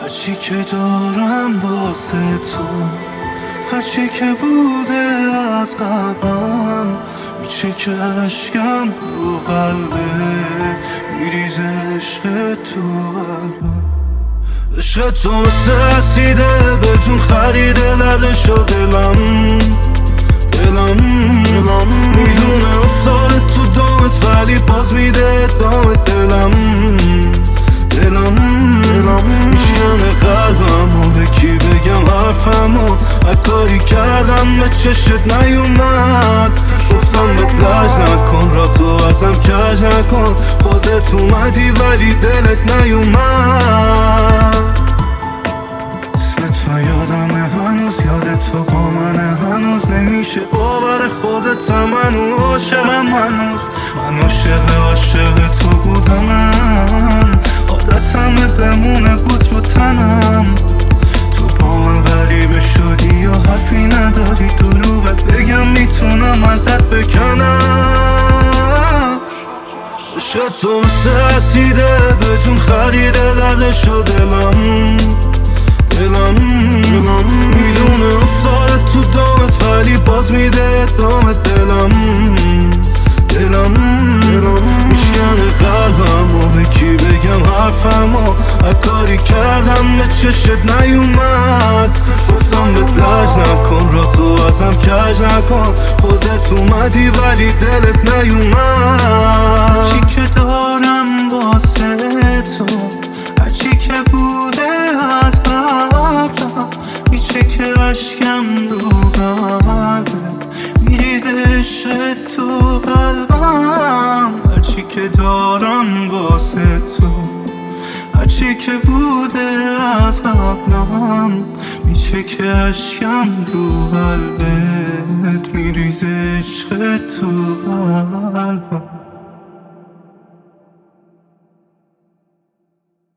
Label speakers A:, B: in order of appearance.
A: هرچی که دارم واسه تو، هرچی که بوده از قبلم، میشه که عشقم رو قلبت میریزه. عشق تو قلبم، عشق تو مثل رسیده به جون خریده لرزش و دلم میدونه افتاده تو دامت ولی باز میده دامت. دلم میشکنه قلبم و به کی بگم حرفم و کاری کردم به چشت نیومد. گفتم بهت لج نکن، را تو ازم کج نکن، خودت اومدی ولی دلت نیومد. اسم تو یادمه هنوز، یاد تو با منه هنوز، نمیشه باور خودت منو عاشقم هنوز. من عاشق تو بودم، عادتمه بمونه بود رو تنم. تو با من غریبه شدی و حرفی نداری، دروغت بگم میتونم ازت بکنم. عشق تو مثل رسیده به جون خریده لرزش و دلم میدونه افتاده تو دامت ولی باز میده دامت. دلم میشکنه قلبم و به کی بگم حرفم و کاری کردم به چشت نیومد. گفتم بهت لج نکن، را تو ازم کج نکن، خودت اومدی ولی دلت نیومد. هرچی که دارم واسه تو، هرچی که بوده از قبلم، میشه که عشقم رو قلبت میریزه. عشق تو قلبم، هرچی که دارم واسه تو، هرچی که بوده از قبلم، میشه که عشقم رو قلبت میریزه. عشق تو قلبم.